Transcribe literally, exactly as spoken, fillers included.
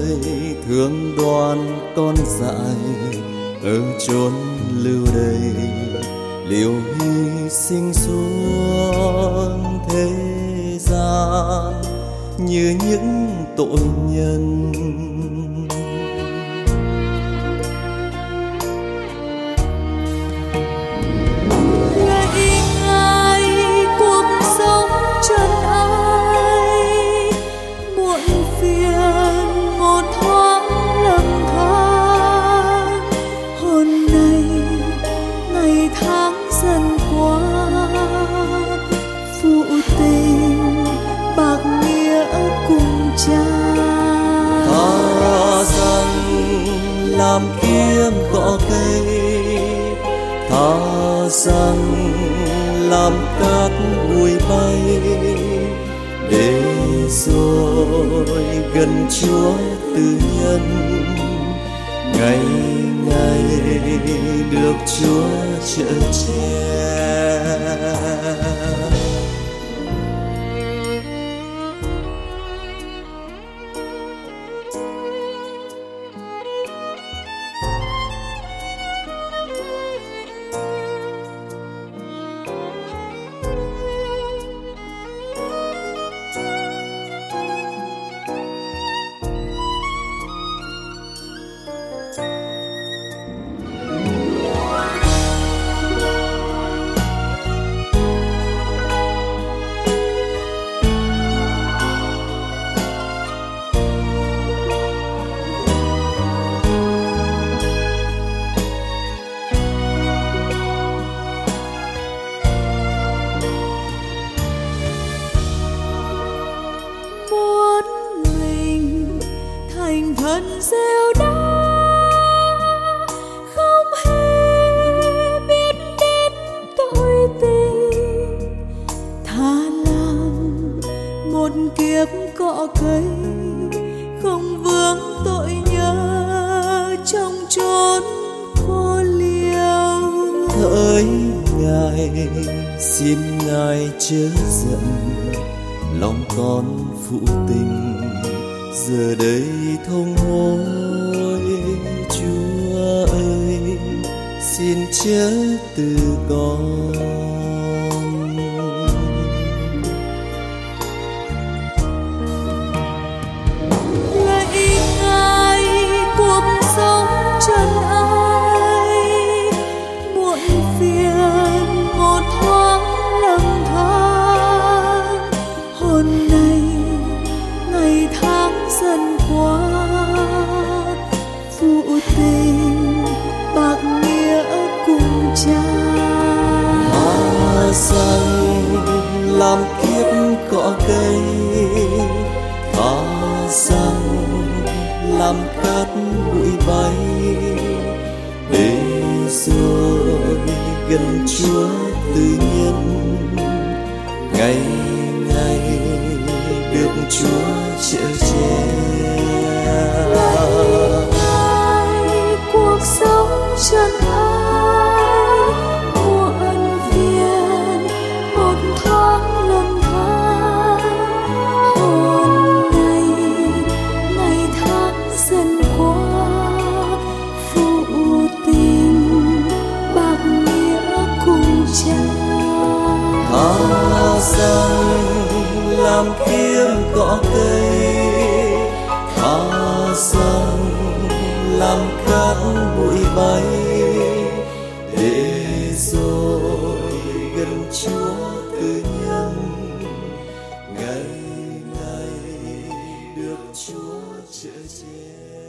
đời thương đoan con dại ở chốn lưu đầy, liều hy sinh xuống thế gian như những tội nhân. Lạy Ngài cuộc sống trần ai, muộn phiền một thoáng lầm than. Hôm nay ngày tháng dần qua, phụ tình bạc nghĩa cùng cha. Tha rằng làm kiếm cỏ cây, tha rằng làm cát bụi bay, để rồi gần Chúa tư nhân, ngày ngày được Chúa chở che. Thành thân rêu đá, không hề biết đến tội tình, thà làm một kiếp cọ cây, không vướng tội nhớ trong chốn cô liêu. Hỡi Ngài, xin Ngài chớ giận, lòng con phụ tình giờ đây thông hối. Chúa ơi, xin chớ từ con. Lạy Ngài cuộc sống trần ai, muộn phiền một thoáng lầm than. Hôm nay ngày tháng dần qua, phụ tình bạc nghĩa cùng cha. Tha rằng làm kiếp cỏ cây, tha rằng làm cát bụi bay, để rồi gần Chúa tự nhiên, ngày ngày được Chúa chở che. Ai cuộc sống trần ai, muộn phiền một thoáng lầm than. Hôm nay ngày tháng dần qua, phụ tình bạc nghĩa cùng cha. Tha rằng làm kiếm cỏ cây, tha rằng làm cát bụi bay, để rồi gần Chúa tự nhân, ngày ngày được Chúa chở che.